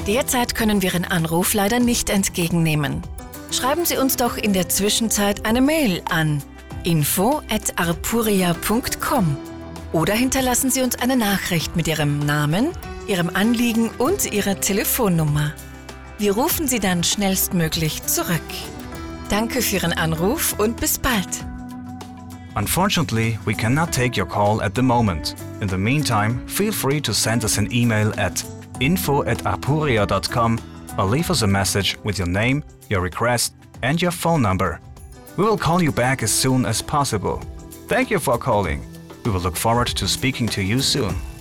Derzeit können wir Ihren Anruf leider nicht entgegennehmen. Schreiben Sie uns doch in der Zwischenzeit eine Mail an info@arpuria.com oder hinterlassen Sie uns eine Nachricht mit Ihrem Namen, Ihrem Anliegen und Ihrer Telefonnummer. Wir rufen Sie dann schnellstmöglich zurück. Danke für Ihren Anruf und bis bald. Unfortunately, we cannot take your call at the moment. In the meantime, feel free to send us an email at info@arpuria.com or leave us a message with your name, your request and your phone number. We will call you back as soon as possible. Thank you for calling. We will look forward to speaking to you soon.